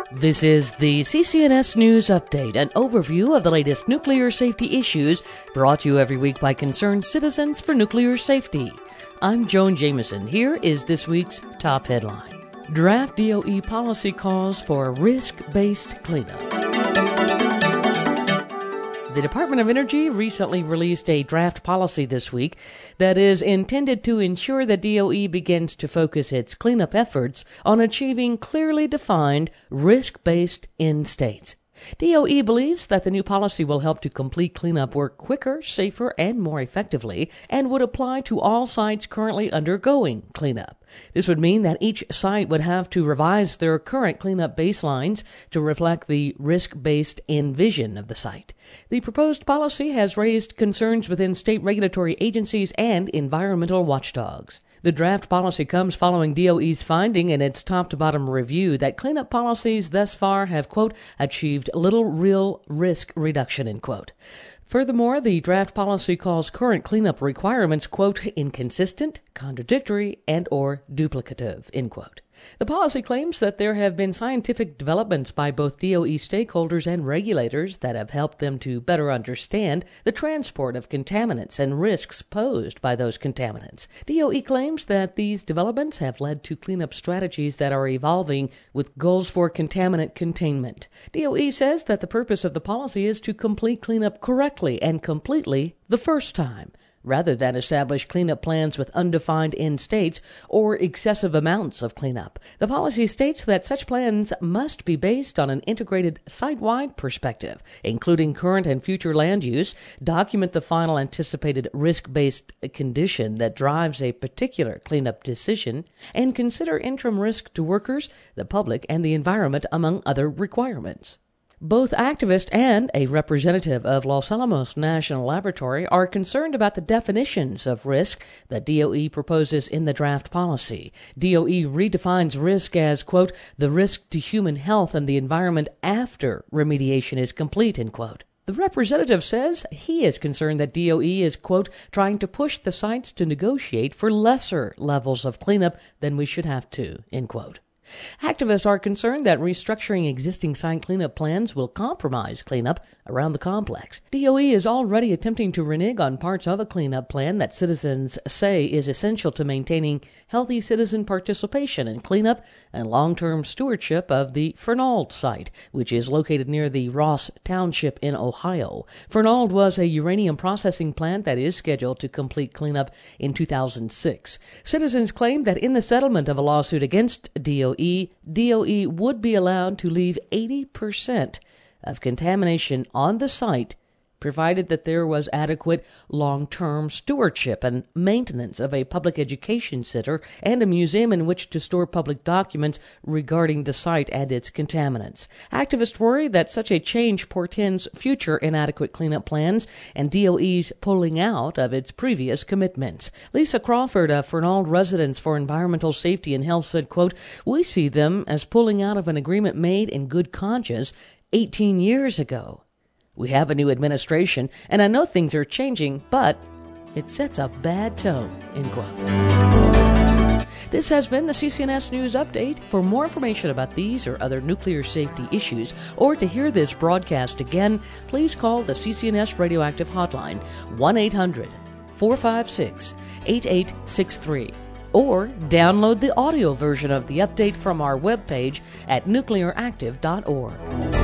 This is the CCNS News Update, an overview of the latest nuclear safety issues brought to you every week by concerned citizens for nuclear safety. I'm Joan Jameson. Here is this week's top headline. Draft DOE policy calls for risk-based cleanup. The Department of Energy recently released a draft policy this week that is intended to ensure that DOE begins to focus its cleanup efforts on achieving clearly defined, risk-based end states. DOE believes that the new policy will help to complete cleanup work quicker, safer, and more effectively, and would apply to all sites currently undergoing cleanup. This would mean that each site would have to revise their current cleanup baselines to reflect the risk-based envision of the site. The proposed policy has raised concerns within state regulatory agencies and environmental watchdogs. The draft policy comes following DOE's finding in its top-to-bottom review that cleanup policies thus far have, quote, achieved little real risk reduction, end quote. Furthermore, the draft policy calls current cleanup requirements, quote, inconsistent, contradictory, and or duplicative, end quote. The policy claims that there have been scientific developments by both DOE stakeholders and regulators that have helped them to better understand the transport of contaminants and risks posed by those contaminants. DOE claims that these developments have led to cleanup strategies that are evolving with goals for contaminant containment. DOE says that the purpose of the policy is to complete cleanup correctly and completely the first time, rather than establish cleanup plans with undefined end states or excessive amounts of cleanup. The policy states that such plans must be based on an integrated site-wide perspective, including current and future land use, document the final anticipated risk-based condition that drives a particular cleanup decision, and consider interim risk to workers, the public, and the environment, among other requirements. Both activists and a representative of Los Alamos National Laboratory are concerned about the definitions of risk that DOE proposes in the draft policy. DOE redefines risk as, quote, the risk to human health and the environment after remediation is complete, end quote. The representative says he is concerned that DOE is, quote, trying to push the sites to negotiate for lesser levels of cleanup than we should have to, end quote. Activists are concerned that restructuring existing site cleanup plans will compromise cleanup around the complex. DOE is already attempting to renege on parts of a cleanup plan that citizens say is essential to maintaining healthy citizen participation in cleanup and long-term stewardship of the Fernald site, which is located near the Ross Township in Ohio. Fernald was a uranium processing plant that is scheduled to complete cleanup in 2006. Citizens claim that in the settlement of a lawsuit against DOE would be allowed to leave 80% of contamination on the site, provided that there was adequate long-term stewardship and maintenance of a public education center and a museum in which to store public documents regarding the site and its contaminants. Activists worry that such a change portends future inadequate cleanup plans and DOE's pulling out of its previous commitments. Lisa Crawford, a Fernald Residence for Environmental Safety and Health, said, quote, we see them as pulling out of an agreement made in good conscience 18 years ago. We have a new administration, and I know things are changing, but it sets a bad tone, end quote. This has been the CCNS News Update. For more information about these or other nuclear safety issues, or to hear this broadcast again, please call the CCNS Radioactive Hotline, 1-800-456-8863, or download the audio version of the update from our webpage at nuclearactive.org.